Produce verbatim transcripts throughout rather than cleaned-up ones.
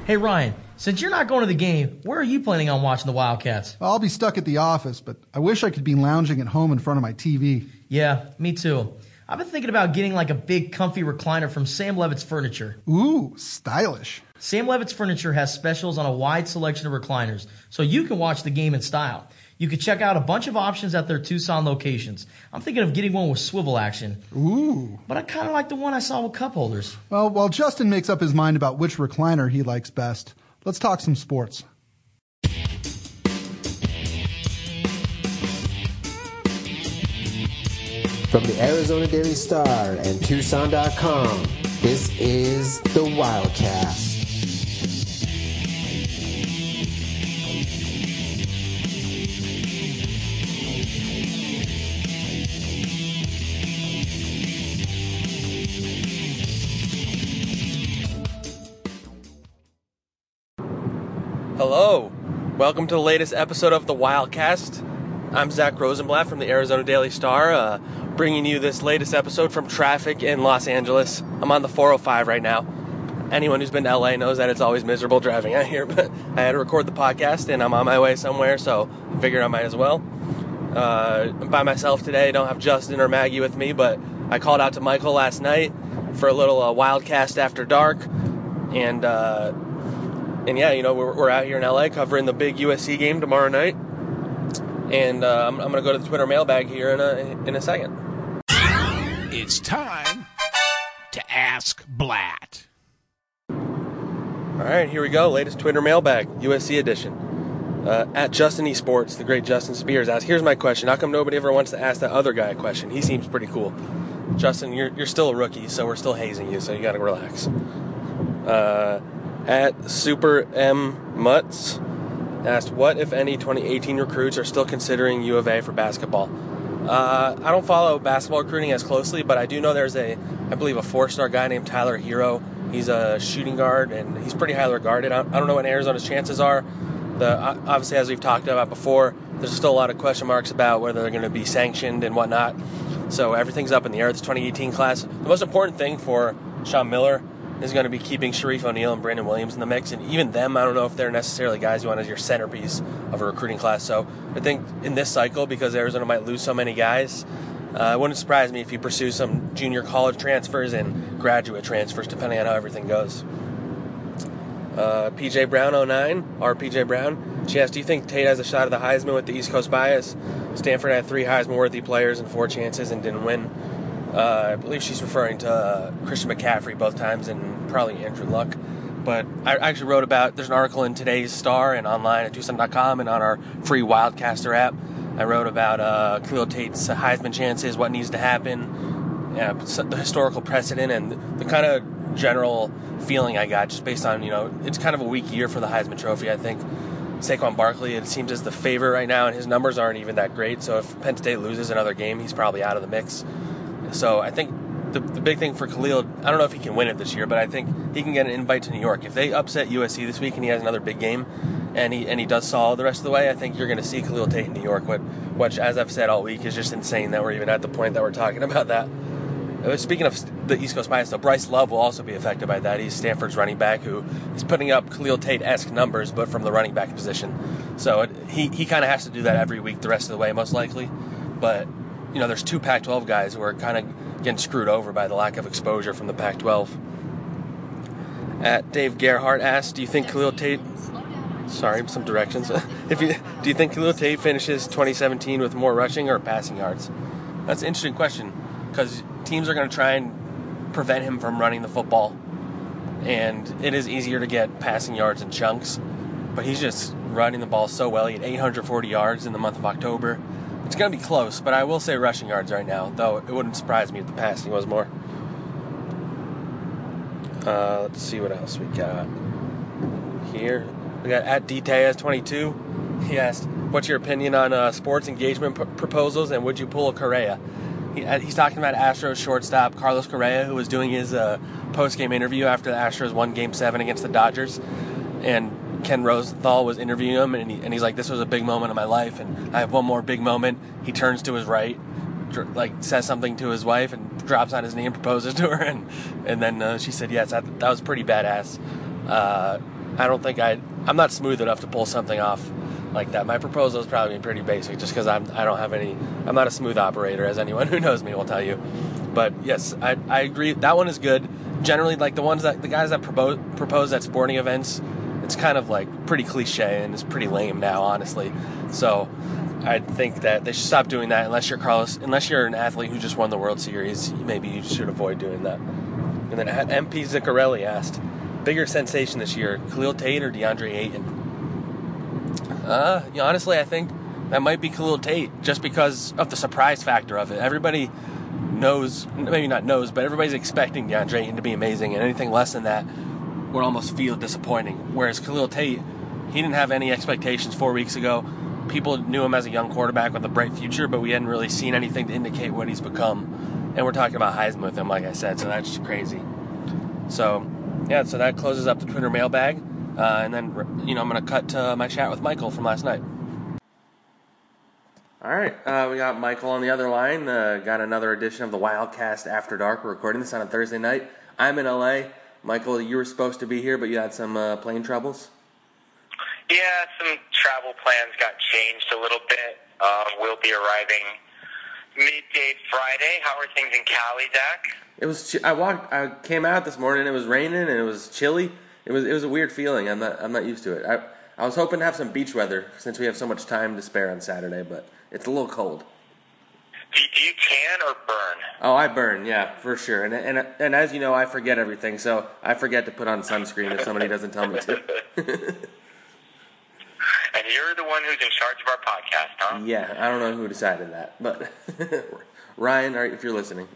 Hey, Ryan, since you're not going to the game, where are you planning on watching the Wildcats? I'll be stuck at the office, but I wish I could be lounging at home in front of my T V. Yeah, me too. I've been thinking about getting like a big comfy recliner from Sam Levitt's Furniture. Ooh, stylish. Sam Levitt's Furniture has specials on a wide selection of recliners, so you can watch the game in style. You can check out a bunch of options at their Tucson locations. I'm thinking of getting one with swivel action. Ooh. But I kind of like the one I saw with cup holders. Well, while Justin makes up his mind about which recliner he likes best, let's talk some sports. From the Arizona Daily Star and Tucson dot com, this is the Wildcast. Hello, welcome to the latest episode of the Wildcast. I'm Zach Rosenblatt from the Arizona Daily Star, uh, bringing you this latest episode from traffic in Los Angeles. I'm on the four oh five right now. Anyone who's been to L A knows that it's always miserable driving out here, but I had to record the podcast and I'm on my way somewhere, so I figured I might as well. Uh, I'm by myself today, don't have Justin or Maggie with me, but I called out to Michael last night for a little uh, Wildcast after dark, and uh, and yeah, you know, we're, we're out here in L A covering the big U S C game tomorrow night, and uh, I'm, I'm going to go to the Twitter mailbag here in a in a second. It's time to Ask Blatt. All right, here we go. Latest Twitter mailbag, U S C edition. Uh, at Justin Esports, the great Justin Spears asks, here's my question. How come nobody ever wants to ask that other guy a question? He seems pretty cool. Justin, you're you're still a rookie, so we're still hazing you, so you got to relax. Uh, at Super M Mutz asked, what, if any, twenty eighteen recruits are still considering U of A for basketball? Uh, I don't follow basketball recruiting as closely, but I do know there's a, I believe, a four-star guy named Tyler Hero. He's a shooting guard, and he's pretty highly regarded. I don't know what Arizona's chances are. The obviously, as we've talked about before, there's still a lot of question marks about whether they're going to be sanctioned and whatnot. So everything's up in the air. It's twenty eighteen class. The most important thing for Sean Miller is going to be keeping Sharif O'Neal and Brandon Williams in the mix. And even them, I don't know if they're necessarily guys you want as your centerpiece of a recruiting class. So I think in this cycle, because Arizona might lose so many guys, uh, it wouldn't surprise me if you pursue some junior college transfers and graduate transfers, depending on how everything goes. Uh, P J Brown oh nine, our P J Brown, she asked, do you think Tate has a shot at the Heisman with the East Coast bias? Stanford had three Heisman-worthy players and four chances and didn't win. Uh, I believe she's referring to uh, Christian McCaffrey both times and probably Andrew Luck. But I actually wrote about, there's an article in today's Star and online at Tucson dot com and on our free Wildcaster app. I wrote about uh, Khalil Tate's Heisman chances, what needs to happen, yeah, the historical precedent, and the kind of general feeling I got just based on, you know, it's kind of a weak year for the Heisman Trophy, I think. Saquon Barkley, it seems, is the favorite right now, and his numbers aren't even that great. So if Penn State loses another game, he's probably out of the mix. So I think the, the big thing for Khalil, I don't know if he can win it this year, but I think he can get an invite to New York. If they upset U S C this week and he has another big game and he and he does solid the rest of the way, I think you're going to see Khalil Tate in New York, which, which, as I've said all week, is just insane that we're even at the point that we're talking about that. Speaking of the East Coast bias, though, Bryce Love will also be affected by that. He's Stanford's running back who is putting up Khalil Tate-esque numbers, but from the running back position. So it, he, he kind of has to do that every week the rest of the way, most likely. But, you know, there's two Pac twelve guys who are kind of getting screwed over by the lack of exposure from the Pac twelve. At Dave Gerhardt asked, do you think Khalil Tate... Sorry, some directions. if you Do you think Khalil Tate finishes twenty seventeen with more rushing or passing yards? That's an interesting question, because teams are going to try and prevent him from running the football, and it is easier to get passing yards in chunks, but he's just running the ball so well. He had eight hundred forty yards in the month of October. It's going to be close, but I will say rushing yards right now, though it wouldn't surprise me if the passing was more. Uh, let's see what else we got here. We got at D T A S twenty-two. He asked, what's your opinion on uh, sports engagement p- proposals, and would you pull a Correa? He, he's talking about Astros shortstop Carlos Correa, who was doing his uh, post-game interview after the Astros won Game seven against the Dodgers. And Ken Rosenthal was interviewing him, and, he, and he's like, this was a big moment of my life, and I have one more big moment. He turns to his right, dr- like says something to his wife, and drops on his knee and proposes to her. And, and then uh, she said yes. That, that was pretty badass. Uh, I don't think I I'm not smooth enough to pull something off like that. My proposal is probably pretty basic, just because I'm I don't have any. I'm not a smooth operator, as anyone who knows me will tell you. But yes, I I agree. That one is good. Generally, like the ones that the guys that propose propose at sporting events, it's kind of like pretty cliche and it's pretty lame now, honestly. So I think that they should stop doing that unless you're Carlos, unless you're an athlete who just won the World Series. Maybe you should avoid doing that. And then M P Ziccarelli asked, bigger sensation this year, Khalil Tate or DeAndre Ayton? Uh, you know, honestly, I think that might be Khalil Tate just because of the surprise factor of it. Everybody knows, maybe not knows, but everybody's expecting DeAndre Ayton to be amazing, and anything less than that would almost feel disappointing. Whereas Khalil Tate, he didn't have any expectations four weeks ago. People knew him as a young quarterback with a bright future, but we hadn't really seen anything to indicate what he's become. And we're talking about Heisman with him, like I said, so that's just crazy. So, yeah, so that closes up the Twitter mailbag. Uh, and then, you know, I'm going to cut to my chat with Michael from last night. All right, uh, we got Michael on the other line. Uh, got another edition of the Wildcast After Dark. We're recording this on a Thursday night. I'm in L A. Michael, you were supposed to be here, but you had some uh, plane troubles? Yeah, some travel plans got changed a little bit. Uh, we'll be arriving midday Friday. How are things in Cali, Zach? It was. I walked. I came out this morning. It was raining and it was chilly. It was. It was a weird feeling. I'm not. I'm not used to it. I. I was hoping to have some beach weather since we have so much time to spare on Saturday, but it's a little cold. Do, do you tan or burn? Oh, I burn. Yeah, for sure. And and and as you know, I forget everything, so I forget to put on sunscreen if somebody doesn't tell me to. And you're the one who's in charge of our podcast, huh? Yeah, I don't know who decided that, but Ryan, if you're listening.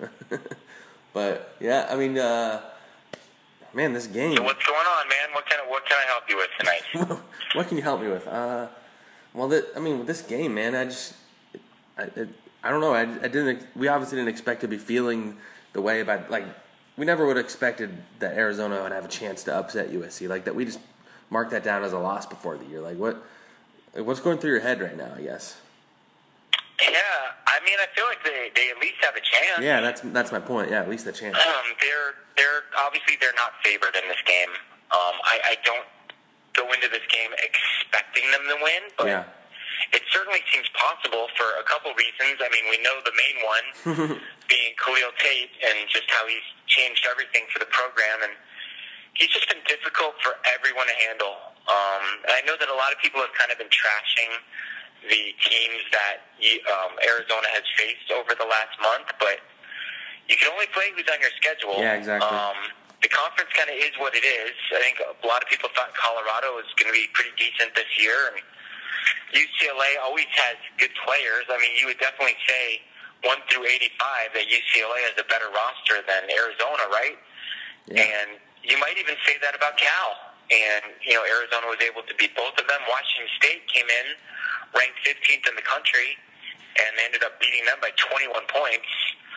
But yeah, I mean, uh, man, this game. So what's going on, man? What can what can I help you with tonight? What can you help me with? Uh, well, th- I mean, with this game, man, I just, I, it, I don't know. I, I didn't. We obviously didn't expect to be feeling the way about like we never would have expected that Arizona would have a chance to upset U S C like that. We just marked that down as a loss before the year. Like what? Like what's going through your head right now? I guess. Yeah, I mean, I feel like they, they at least have a chance. Yeah, that's that's my point. Yeah, at least a chance. Um, they're they're obviously they're not favored in this game. Um, I, I don't go into this game expecting them to win, but yeah. It certainly seems possible for a couple reasons. I mean, we know the main one being Khalil Tate and just how he's changed everything for the program, and he's just been difficult for everyone to handle. Um, and I know that a lot of people have kind of been trashing the teams that um, Arizona has faced over the last month, but you can only play who's on your schedule. Yeah, exactly. Um, the conference kind of is what it is. I think a lot of people thought Colorado was going to be pretty decent this year, and U C L A always has good players. I mean, you would definitely say one through eighty-five that U C L A has a better roster than Arizona, right? Yeah. And you might even say that about Cal. And, you know, Arizona was able to beat both of them. Washington State came in ranked fifteenth in the country, and they ended up beating them by twenty-one points.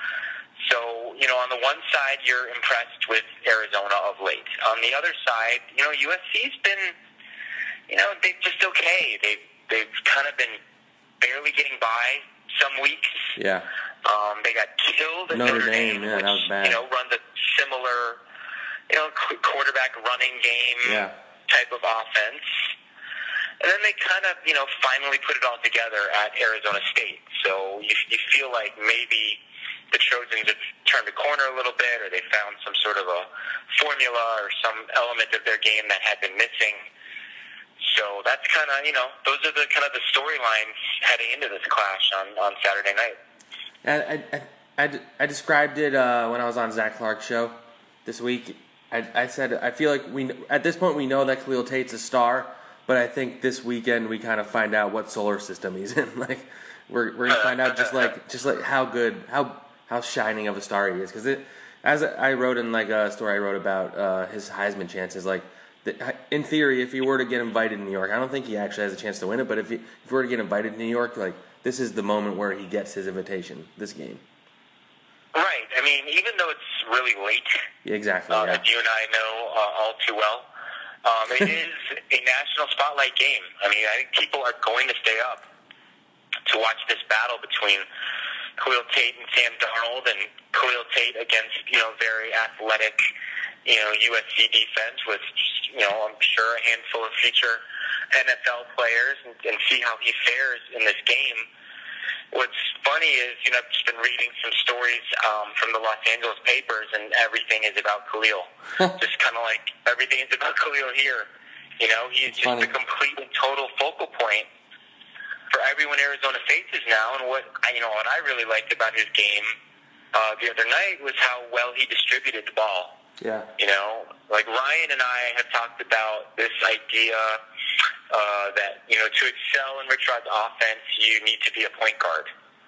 So, you know, on the one side, you're impressed with Arizona of late. On the other side, you know, U S C's been, you know, they've just okay. They've, they've kind of been barely getting by some weeks. Yeah. Um, they got killed at Notre Notre Dame, Dame, yeah, which, that was bad. you know, runs a similar, you know, quarterback running game Yeah. type of offense. And then they kind of, you know, finally put it all together at Arizona State. So you, you feel like maybe the Trojans have turned a corner a little bit, or they found some sort of a formula or some element of their game that had been missing. So that's kind of, you know, those are the kind of the storylines heading into this clash on, on Saturday night. I, I, I, I described it uh, when I was on Zach Clark's show this week. I, I said I feel like we at this point we know that Khalil Tate's a star, but I think this weekend we kind of find out what solar system he's in. Like we're we're gonna find out just like just like how good how how shining of a star he is. Because it as I wrote in like a story I wrote about uh, his Heisman chances, like. In theory, if he were to get invited to New York, I don't think he actually has a chance to win it, but if he, if he were to get invited to New York, like, this is the moment where he gets his invitation, this game. Right. I mean, even though it's really late, yeah, exactly, uh, yeah. as you and I know uh, all too well, um, it is a national spotlight game. I mean, I think people are going to stay up to watch this battle between Khalil Tate and Sam Darnold, and Khalil Tate against, you know, very athletic you know, U S C defense with, you know, I'm sure a handful of future N F L players and, and see how he fares in this game. What's funny is, you know, I've just been reading some stories um, from the Los Angeles papers, and everything is about Khalil. Just kind of like everything is about Khalil here. You know, he's It's just funny. the complete and total focal point for everyone Arizona faces now. And what I, you know, what I really liked about his game uh, the other night was how well he distributed the ball. Yeah. You know, like Ryan and I have talked about this idea uh, that, you know, to excel in Rich Rod's offense, you need to be a point guard.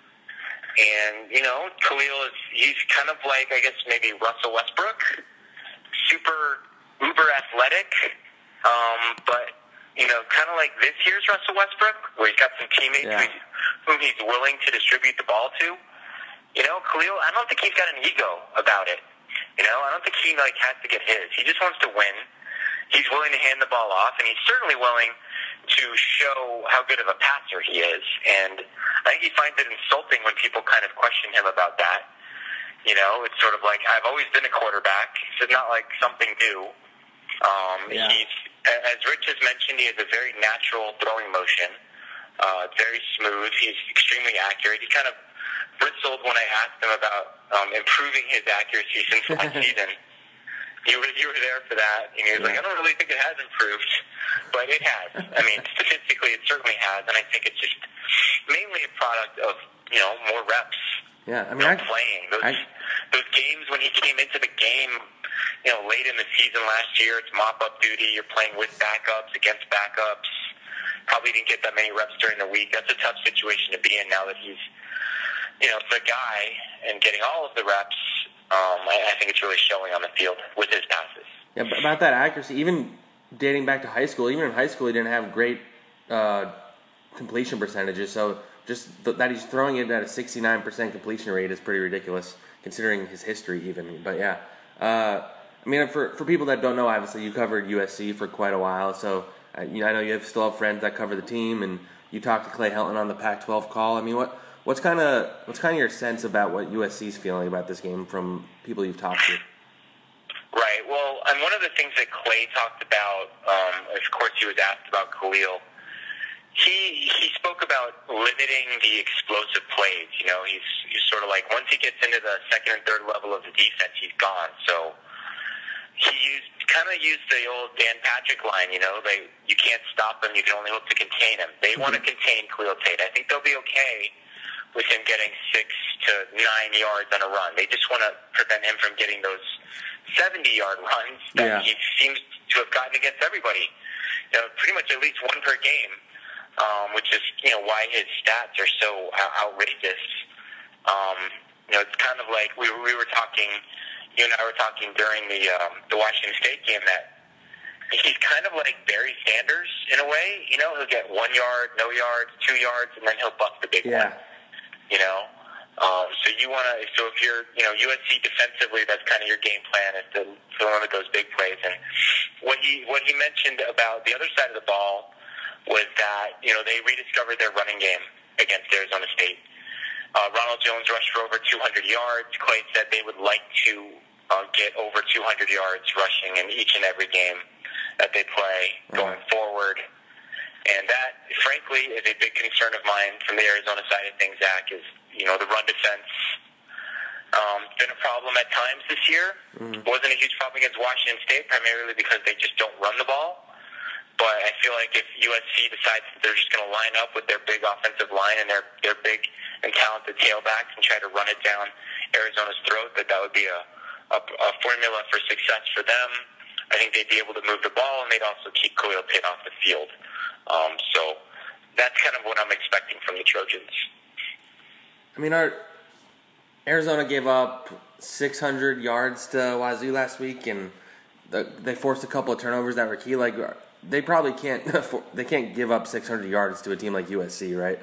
And, you know, Khalil is, he's kind of like, I guess, maybe Russell Westbrook, super uber athletic, um, but, you know, kind of like this year's Russell Westbrook, where he's got some teammates Yeah. whom he's willing to distribute the ball to. You know, Khalil, I don't think he's got an ego about it. You know, I don't think he, like, has to get his. He just wants to win. He's willing to hand the ball off, and he's certainly willing to show how good of a passer he is. And I think he finds it insulting when people kind of question him about that. You know, it's sort of like, I've always been a quarterback. It's not like something new. Um, Yeah. He's, as Rich has mentioned, he has a very natural throwing motion. Uh, very smooth. He's extremely accurate. He kind of bristled when I asked him about um, improving his accuracy since last season. You were, you were there for that, and he was like, I don't really think it has improved, but it has. I mean, statistically, it certainly has, and I think it's just mainly a product of, you know, more reps. Yeah, I mean, you I, know, playing. Those, I, those games when he came into the game, you know, late in the season last year, it's mop-up duty. You're playing with backups, against backups. Probably didn't get that many reps during the week. That's a tough situation to be in now that he's, you know, the guy and getting all of the reps. Um, I, I think it's really showing on the field with his passes. yeah, but about that accuracy, even dating back to high school, even in high school, he didn't have great uh, completion percentages. So just th- that he's throwing it at a sixty-nine percent completion rate is pretty ridiculous, considering his history even. But yeah, uh, I mean, for for people that don't know, obviously you covered U S C for quite a while, so uh, you know, I know you have still have friends that cover the team, and you talked to Clay Helton on the Pac twelve call. I mean, what what's kind of what's kind of your sense about what U S C's feeling about this game from people you've talked to? Right. Well, and one of the things that Clay talked about, um, of course, he was asked about Khalil. He he spoke about limiting the explosive plays. You know, he's he's sort of like, once he gets into the second and third level of the defense, he's gone. So he used kind of used the old Dan Patrick line. You know, they you can't stop him, you can only hope to contain him. They want to contain Khalil Tate. I think they'll be okay with him getting six to nine yards on a run. They just want to prevent him from getting those seventy-yard runs that Yeah. he seems to have gotten against everybody. You know, pretty much at least one per game, um, which is, you know, why his stats are so out- outrageous. Um, you know, it's kind of like we were, we were talking, you and I were talking during the um, the Washington State game that he's kind of like Barry Sanders in a way. You know, he'll get one yard, no yards, two yards, and then he'll bust the big Yeah. one. You know, um, so you want to. So if you're, you know, U S C defensively, that's kind of your game plan, is to, to limit those big plays. And what he what he mentioned about the other side of the ball was that, you know, they rediscovered their running game against Arizona State. Uh, Ronald Jones rushed for over two hundred yards. Clay said they would like to uh, get over two hundred yards rushing in each and every game that they play going forward. And that, frankly, is a big concern of mine from the Arizona side of things, Zach, is, you know, the run defense. Um, been a problem at times this year. Mm-hmm. Wasn't a huge problem against Washington State, primarily because they just don't run the ball. But I feel like if U S C decides that they're just going to line up with their big offensive line and their, their big and talented tailbacks and try to run it down Arizona's throat, that that would be a, a, a formula for success for them. I think they'd be able to move the ball, and they'd also keep Khalil Tate off the field. Um, so that's kind of what I'm expecting from the Trojans. I mean, our Arizona gave up six hundred yards to Wazoo last week, and the, they forced a couple of turnovers that were key. Like, they probably can't they can't give up six hundred yards to a team like U S C, right?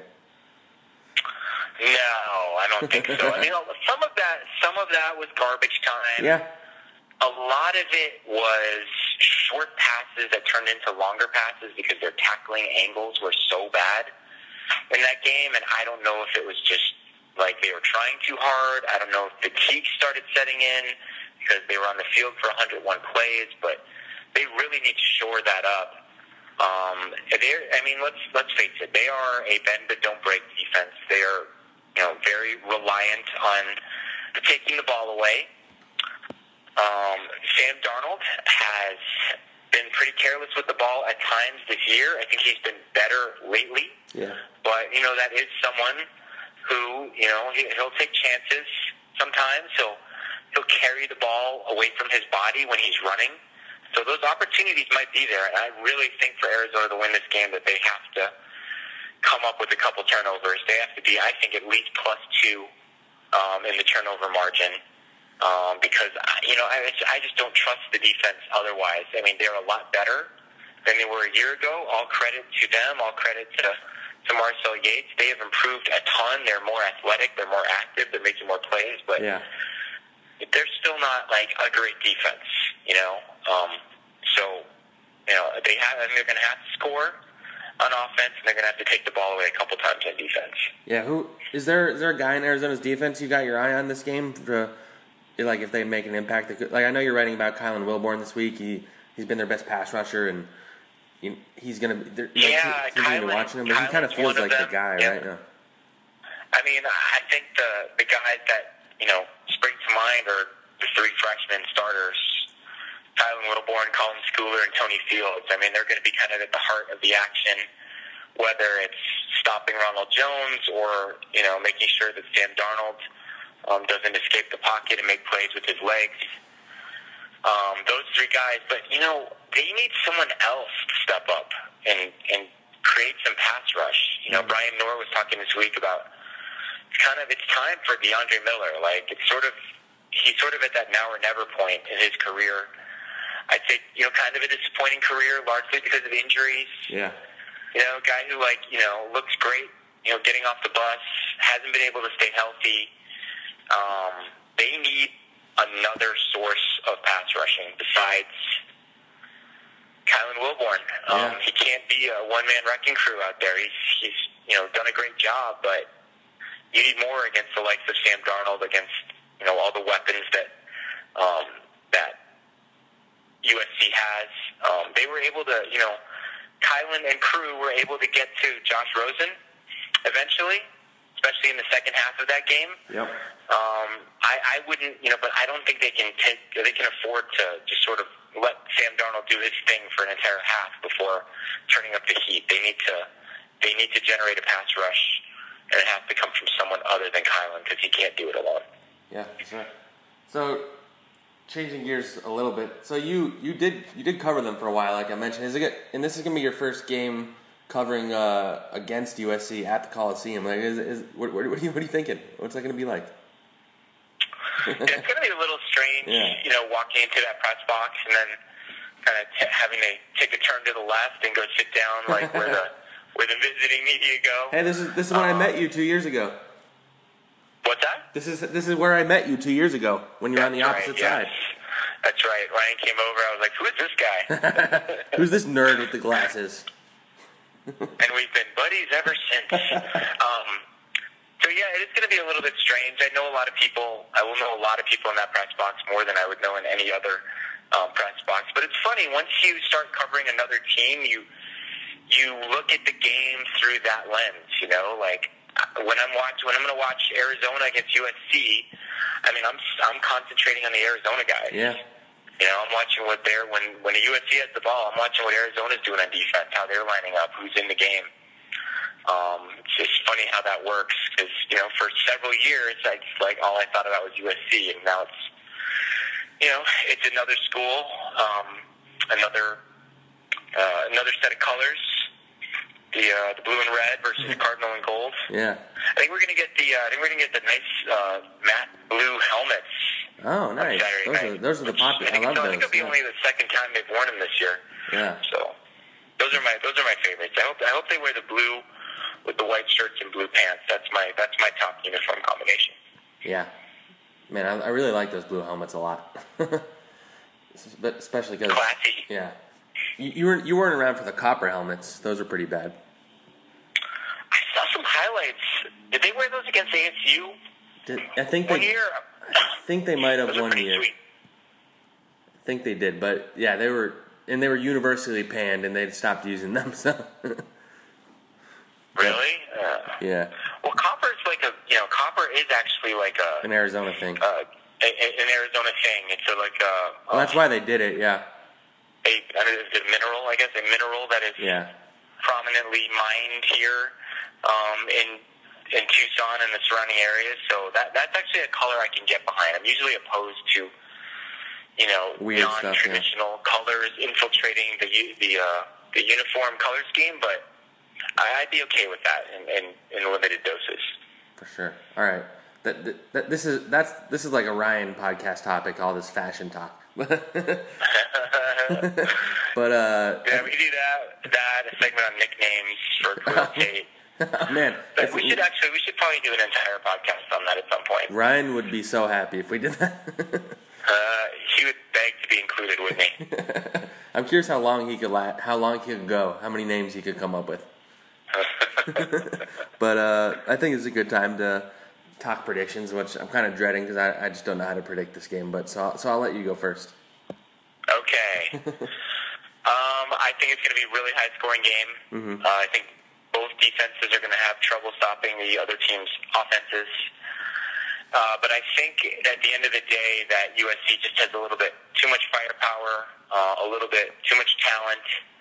No, I don't think so. I mean, some of that some of that was garbage time. Yeah. A lot of it was short passes that turned into longer passes because their tackling angles were so bad in that game, and I don't know if it was just like they were trying too hard. I don't know if fatigue started setting in. because they were on the field for one hundred one plays, but they really need to shore that up. Um, they're, I mean, let's let's face it. They are a bend but don't break defense. They are, you know, very reliant on taking the ball away. Um, Sam Darnold has been pretty careless with the ball at times this year. I think he's been better lately. Yeah. But you know, that is someone who, you know, he, he'll take chances sometimes. He'll he'll carry the ball away from his body when he's running. So those opportunities might be there, and I really think for Arizona to win this game that they have to come up with a couple turnovers. They have to be, I think, at least plus two um, in the turnover margin um, because, you know, I, I just don't trust the defense otherwise. I mean, they're a lot better than they were a year ago. All credit to them. All credit to, to Marcel Yates. They have improved a ton. They're more athletic. They're more active. They're making more plays. But yeah. they're still not like a great defense, you know. Um, so, you know, they have, and they're going to have to score on offense, and they're going to have to take the ball away a couple times on defense. Yeah, who is there? Is there a guy in Arizona's defense you got your eye on this game? To, like, if they make an impact, that could, like I know you're writing about Kylan Wilborn this week. He he's been their best pass rusher, and he, he's going to be. Yeah, he's going to be watching him, but he kind of feels like the guy, yeah. right? Yeah. I mean, I think the the guys that you know spring to mind are the three freshman starters. Kylan Wilborn, Colin Schooler, and Tony Fields. I mean, they're going to be kind of at the heart of the action, whether it's stopping Ronald Jones or, you know, making sure that Sam Darnold um, doesn't escape the pocket and make plays with his legs. Um, those three guys. But, you know, they need someone else to step up and, and create some pass rush. You know, mm-hmm. Brian Noor was talking this week about it's kind of, it's time for DeAndre Miller. Like, it's sort of, he's sort of at that now or never point in his career. I'd say, you know, kind of a disappointing career, largely because of injuries. Yeah. You know, a guy who, like, you know, looks great, you know, getting off the bus, hasn't been able to stay healthy. Um, they need another source of pass rushing besides Kylan Wilborn. Um, yeah. He can't be a one-man wrecking crew out there. He's, he's, you know, done a great job, but you need more against the likes of Sam Darnold, against, you know, all the weapons that um, that U S C has. Um, they were able to, you know, Kylan and crew were able to get to Josh Rosen eventually, especially in the second half of that game. Yep. Um, I, I wouldn't, you know, but I don't think they can take, they can afford to just sort of let Sam Darnold do his thing for an entire half before turning up the heat. They need to, they need to generate a pass rush, and it has to come from someone other than Kylan because he can't do it alone. Yeah, that's right. So, changing gears a little bit. So you, you did you did cover them for a while, like I mentioned. Is it good, and this is gonna be your first game covering uh, against U S C at the Coliseum? Like, is, is what, what, what, are you, what are you thinking? What's that gonna be like? Yeah, it's gonna be a little strange, yeah. you know, walking into that press box and then kind of t- having to take a turn to the left and go sit down, like where the where the visiting media go. Hey, this is this is when um, I met you two years ago. What's that? This is this is where I met you two years ago when you were on the opposite right, side. Yes. That's right. Ryan came over. I was like, "Who is this guy? Who's this nerd with the glasses?" And we've been buddies ever since. um, so yeah, it is going to be a little bit strange. I know a lot of people. I will know a lot of people in that press box more than I would know in any other um, press box. But it's funny, once you start covering another team, you you look at the game through that lens. You know, like. When I'm watch, when I'm going to watch Arizona against U S C, I mean, I'm I'm concentrating on the Arizona guys. Yeah. You know, I'm watching what they're when when the U S C has the ball. I'm watching what Arizona's doing on defense, how they're lining up, who's in the game. Um, it's just funny how that works because you know, for several years, I just, like all I thought about was U S C, and now it's you know, it's another school, um, another uh, another set of colors. The uh, the blue and red versus the cardinal and gold. Yeah. I think we're gonna get the uh, I think we're gonna get the nice uh, matte blue helmets. Oh, nice. Those are, those are the popular. I, I love so those. I think it'll be yeah. only the second time they've worn them this year. Yeah. So those are my those are my favorites. I hope I hope they wear the blue with the white shirts and blue pants. That's my that's my top uniform combination. Yeah. Man, I, I really like those blue helmets a lot. Especially because classy. Yeah. You, you weren't you weren't around for the copper helmets. Those are pretty bad. I saw some highlights. Did they wear those against A S U? Did, I think one they. year. I think they might have those one are pretty year. Sweet. I think they did, but yeah, they were, and they were universally panned, and they stopped using them. So. Really? Uh, yeah. Well, copper is like a, you know, copper is actually like a An Arizona thing. Uh, a, a, an Arizona thing. It's a, like a. Well, that's why they did it. Yeah. A, I mean, is it a mineral? I guess a mineral that is Yeah. prominently mined here um, in in Tucson and the surrounding areas. So that that's actually a color I can get behind. I'm usually opposed to, you know, Weird stuff, non-traditional colors infiltrating the u- the uh, the uniform color scheme, but I'd be okay with that in, in, in limited doses. For sure. All right. That, that, that this is that's this is like a Ryan podcast topic. All this fashion talk. But uh, yeah, we do that. That a segment on nicknames for Khalil Tate. Man, But if we should actually we should probably do an entire podcast on that at some point. Ryan would be so happy if we did that. Uh, he would beg to be included, wouldn't he? I'm curious how long he could la- how long he could go, how many names he could come up with. But uh, I think it's a good time to talk predictions, which I'm kind of dreading because I, I just don't know how to predict this game. But so so I'll let you go first. Okay. um, I think it's going to be a really high scoring game. Mm-hmm. Uh, I think both defenses are going to have trouble stopping the other team's offenses. Uh, but I think at the end of the day that U S C just has a little bit too much firepower, uh, a little bit too much talent.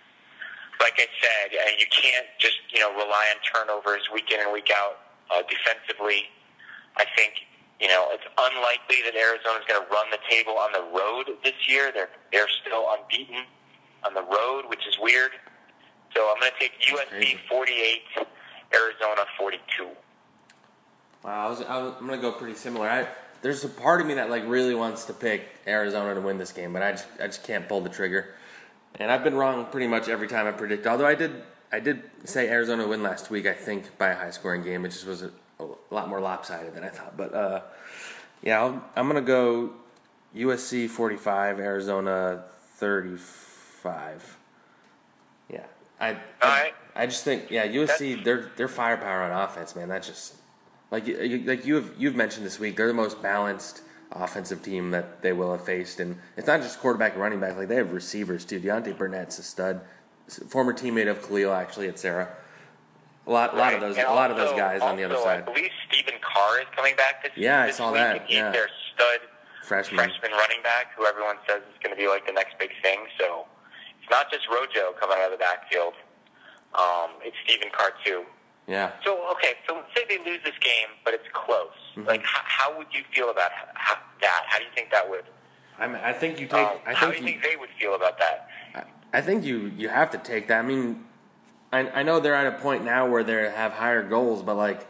Like I said, uh, you can't just, you know, rely on turnovers week in and week out uh, defensively. I think, you know, it's unlikely that Arizona's going to run the table on the road this year. They're they're still unbeaten on the road, which is weird. So I'm going to take U S C forty-eight, Arizona forty-two. Wow, I was, I was, I'm going to go pretty similar. I, there's a part of me that like really wants to pick Arizona to win this game, but I just, I just can't pull the trigger. And I've been wrong pretty much every time I predict. Although I did I did say Arizona win last week, I think, by a high-scoring game. It just was a, a lot more lopsided than I thought. But, uh, yeah, I'll, I'm going to go U S C forty-five, Arizona thirty-five. Yeah. I, I, right. I just think, yeah, U S C, their their firepower on offense, man, that's just... Like you, like you have you've mentioned this week, they're the most balanced offensive team that they will have faced, and it's not just quarterback and running back. Like they have receivers too. Deontay Burnett's a stud, former teammate of Khalil actually at Sarah. A lot, a lot of those, And a lot of also- those guys on the other also, side. I believe Stephen Carr is coming back this Yeah, I this saw week, that, and he's yeah. their stud Freshman. freshman running back, who everyone says is going to be like the next big thing. So it's not just Rojo coming out of the backfield. Um, it's Stephen Carr too. Yeah. So, okay, so let's say they lose this game, but it's close. Mm-hmm. Like, how, how would you feel about how, that? How do you think that would... I mean, I think you take. Um, I how think do you you, think they would feel about that? I think you, you have to take that. I mean, I I know they're at a point now where they have higher goals, but like,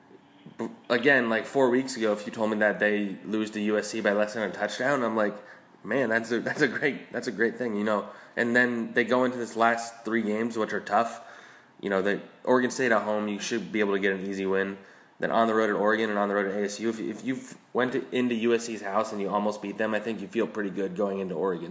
b- again, like four weeks ago, if you told me that they lose to U S C by less than a touchdown, I'm like, man, that's a that's a great that's a great thing, you know. And then they go into this last three games, which are tough. You know, the Oregon State at home, you should be able to get an easy win. Then on the road at Oregon and on the road at A S U, if, if you went to, into U S C's house and you almost beat them, I think you feel pretty good going into Oregon.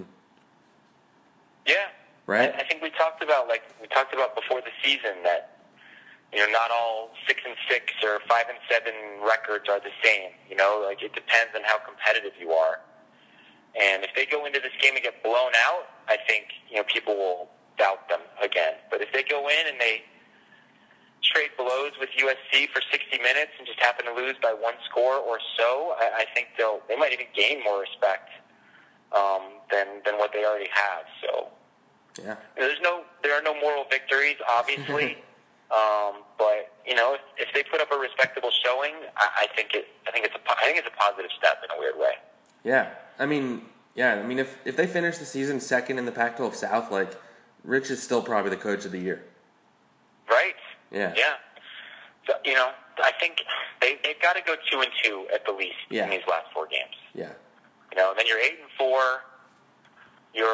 Yeah. Right? I, I think we talked about, like, we talked about before the season that, you know, not all six and six or five and seven records are the same. You know, like, it depends on how competitive you are. And if they go into this game and get blown out, I think, you know, people will doubt them again. But if they go in and they trade blows with U S C for sixty minutes and just happen to lose by one score or so, I, I think they'll they might even gain more respect um, than than what they already have. So Yeah. there's no there are no moral victories, obviously. um, but you know, if, if they put up a respectable showing, I, I think it I think it's a I think it's a positive step in a weird way. Yeah. I mean, yeah, I mean, if, if they finish the season second in the Pac twelve South, like, Rich is still probably the coach of the year. Right. Yeah. Yeah. So, you know, I think they they've got to go two and two at the least Yeah. in these last four games. Yeah. You know, and then you're eight and four. You're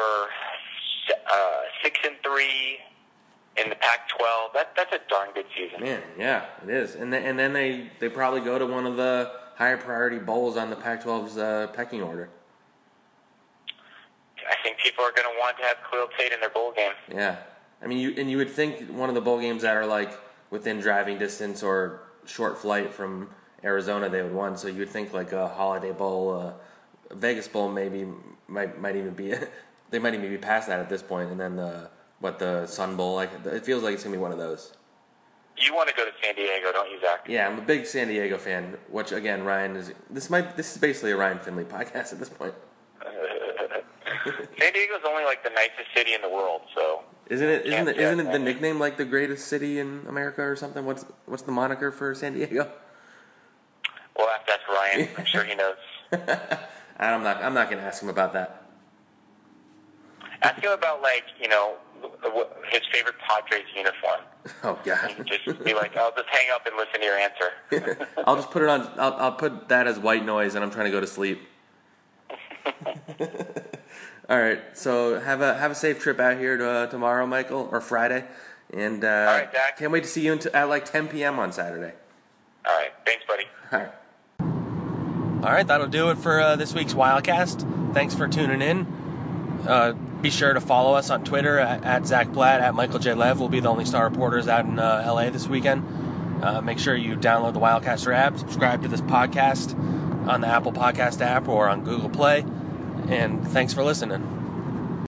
uh, six and three in the Pac twelve. That that's a darn good season. Man, yeah, it is. And then, and then they, they probably go to one of the higher priority bowls on the Pac twelve's uh, pecking order. I think people are going to want to have Khalil Tate in their bowl game. Yeah. I mean, you and you would think one of the bowl games that are like within driving distance or short flight from Arizona they would win. So you would think like a Holiday Bowl, Vegas Bowl maybe might might even be they might even be past that at this point, and then the what the Sun Bowl, like it feels like it's gonna be one of those. You want to go to San Diego, don't you, Zach? Yeah, I'm a big San Diego fan. Which again, Ryan is this might this is basically a Ryan Finley podcast at this point. San Diego's only like the nicest city in the world, so isn't it? Isn't it? Yeah, Isn't it the man. nickname like the greatest city in America or something? What's what's the moniker for San Diego? We'll have to ask Ryan. I'm sure he knows. I'm not. I'm not going to ask him about that. Ask him about, like, you know, his favorite Padres uniform. Oh God! Just be like, I'll just hang up and listen to your answer. I'll just put it on. I'll, I'll put that as white noise, and I'm trying to go to sleep. All right. So have a have a safe trip out here to uh, tomorrow, Michael, or Friday, and uh, All right, Zach. Can't wait to see you into, at like ten p.m. on Saturday. All right. Thanks, buddy. All right. All right, that'll do it for uh, this week's Wildcast. Thanks for tuning in. Uh, be sure to follow us on Twitter at, at Zach Blatt, at Michael J. Lev. We'll be the only star reporters out in uh, L A this weekend. Uh, make sure you download the Wildcaster app, subscribe to this podcast on the Apple Podcast app or on Google Play. And thanks for listening.